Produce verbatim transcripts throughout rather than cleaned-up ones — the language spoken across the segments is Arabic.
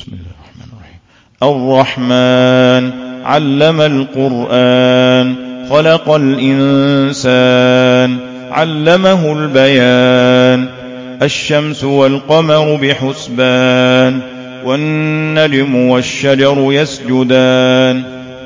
بسم الله الرحمن الرحيم. الرحمن علم القرآن خلق الإنسان علمه البيان. الشمس والقمر بحسبان والنجم والشجر يسجدان.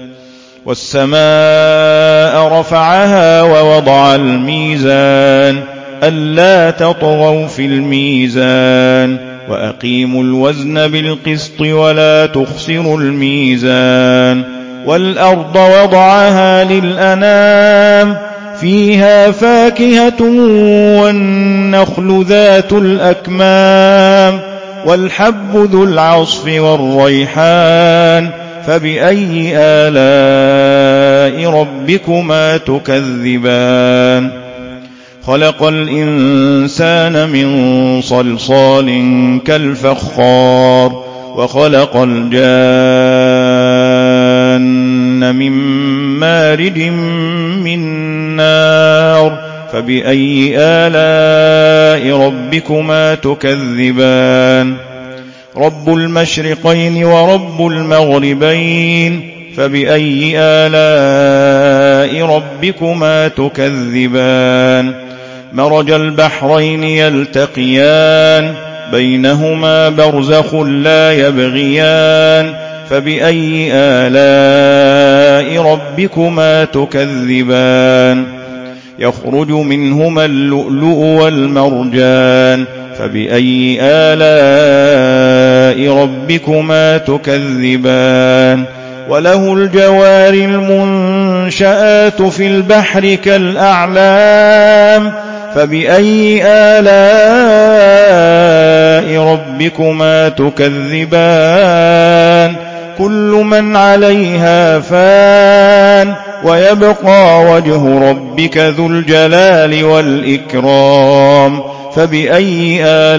والسماء رفعها ووضع الميزان ألا تطغوا في الميزان وأقيموا الوزن بالقسط ولا تخسروا الميزان. والأرض وضعها للأنام فيها فاكهة والنخل ذات الأكمام والحب ذو العصف والريحان. فبأي آلاء ربكما تكذبان. خلق الإنسان من صلصال كالفخار وخلق الجان من مارج من نار. فبأي آلاء ربكما تكذبان. رب المشرقين ورب المغربين. فبأي آلاء ربكما تكذبان. مرج البحرين يلتقيان بينهما برزخ لا يبغيان. فبأي آلاء ربكما تكذبان. يخرج منهما اللؤلؤ والمرجان. فبأي آلاء ربكما تكذبان. وله الجوار المنشآت في البحر كالأعلام. فبأي آلاء ربكما تكذبان. كل من عليها فان ويبقى وجه ربك ذو الجلال والإكرام. فبأي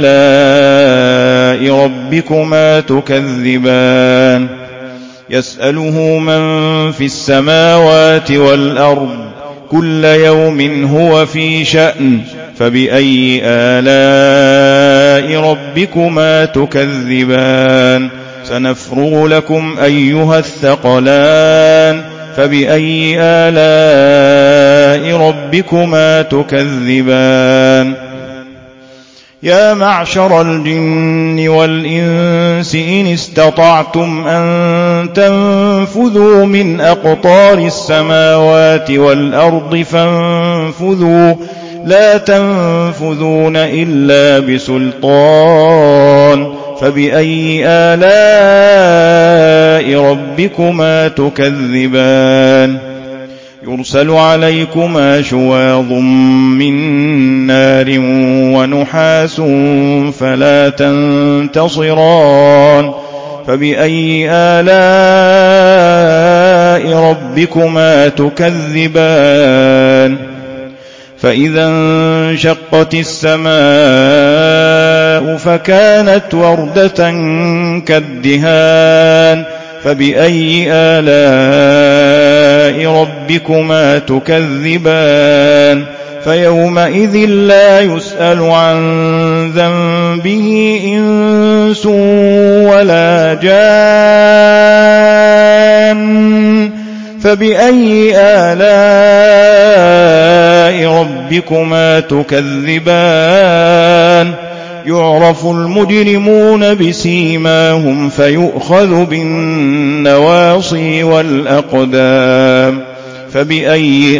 آلاء ربكما تكذبان. يسأله من في السماوات والأرض كل يوم هو في شأن. فبأي آلاء ربكما تكذبان. سنفرغ لكم أيها الثقلان. فبأي آلاء ربكما تكذبان. يا معشر الجن والإنس إن استطعتم أن تنفذوا من أقطار السماوات والأرض فانفذوا لا تنفذون إلا بسلطان. فبأي آلاء ربكما تكذبان. يرسل عليكما شواظ من نار ونحاس فلا تنتصران. فبأي آلاء ربكما تكذبان. فإذا انشقت السماء فكانت وردة كالدهان. فبأي آلاء ربكما تكذبان. فيومئذ لا يسأل عن ذنبه إنس ولا جان. فبأي آلاء ربكما تكذبان. يعرف المجرمون بسيماهم فيؤخذ بالنواصي والأقدام. فبأي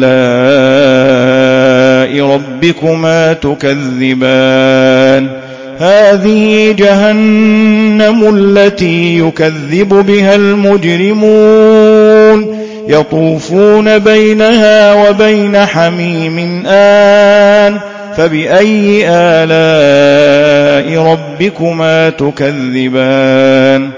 آلاء ربكما تكذبان. هذه جهنم التي يكذب بها المجرمون يطوفون بينها وبين حميم آن. فبأي آلاء ربكما تكذبان.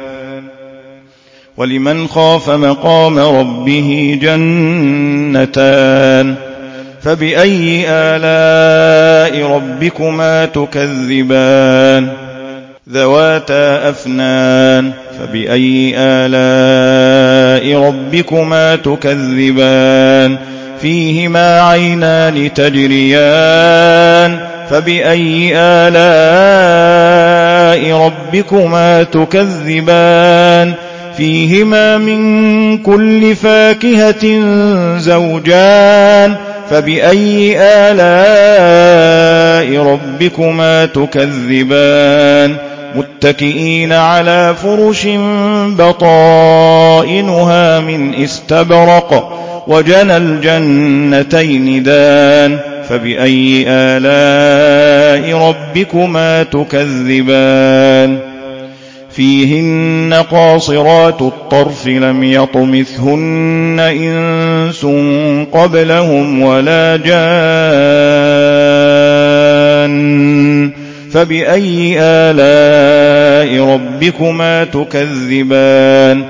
ولمن خاف مقام ربه جنتان. فبأي آلاء ربكما تكذبان. ذواتا أفنان. فبأي آلاء ربكما تكذبان. فيهما عينان تجريان. فبأي آلاء آلاء ربكما تكذبان فيهما من كل فاكهة زوجان فبأي آلاء ربكما تكذبان متكئين على فرش بطائنها من استبرق وجنى الجنتين دان فبأي آلاء ربكما تكذبان فيهن قاصرات الطرف لم يطمثهن إنس قبلهم ولا جان فبأي آلاء ربكما تكذبان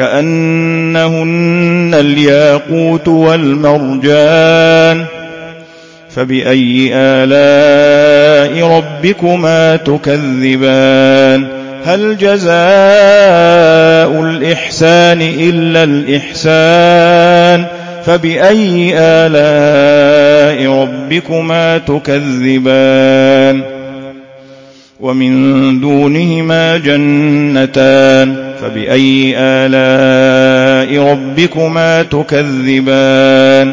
كأنهن الياقوت والمرجان فبأي آلاء ربكما تكذبان هل جزاء الإحسان إلا الإحسان فبأي آلاء ربكما تكذبان ومن دونهما جنتان فبأي آلاء ربكما تكذبان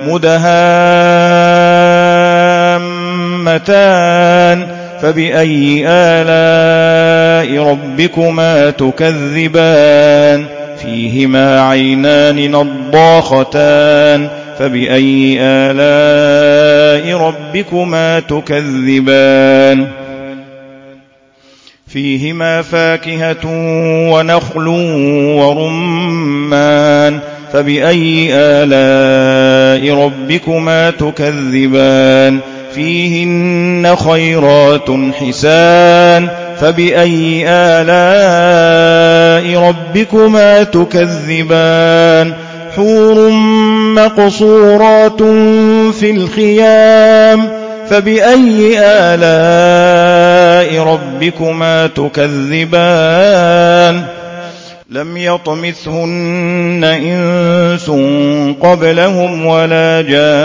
مدهامتان فبأي آلاء ربكما تكذبان فيهما عينان نضاختان فبأي آلاء ربكما تكذبان فيهما فاكهة ونخل ورمان فبأي آلاء ربكما تكذبان فيهن خيرات حسان فبأي آلاء ربكما تكذبان حور مقصورات في الخيام فبأي آلاء ربكما تكذبان لم يطمثهن إنس قبلهم ولا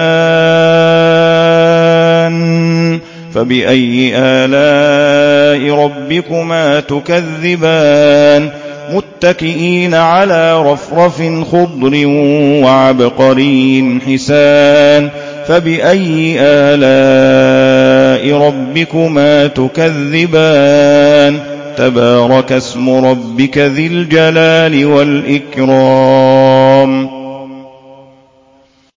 جان فبأي آلاء ربكما تكذبان متكئين على رفرف خضر وعبقري حسان فبأي آلاء ربكما تكذبان تبارك اسم ربك ذي الجلال والإكرام